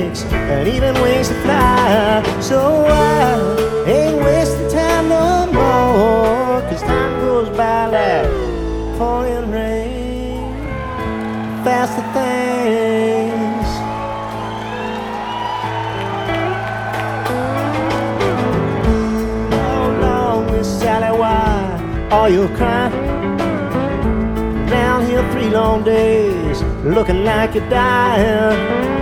legs and even wings to fly. So I ain't wasting time no more, 'cause time goes by like falling rain, faster things. Oh Lord, Miss Sally, why are you crying? Down here 3 long days, looking like you're dying.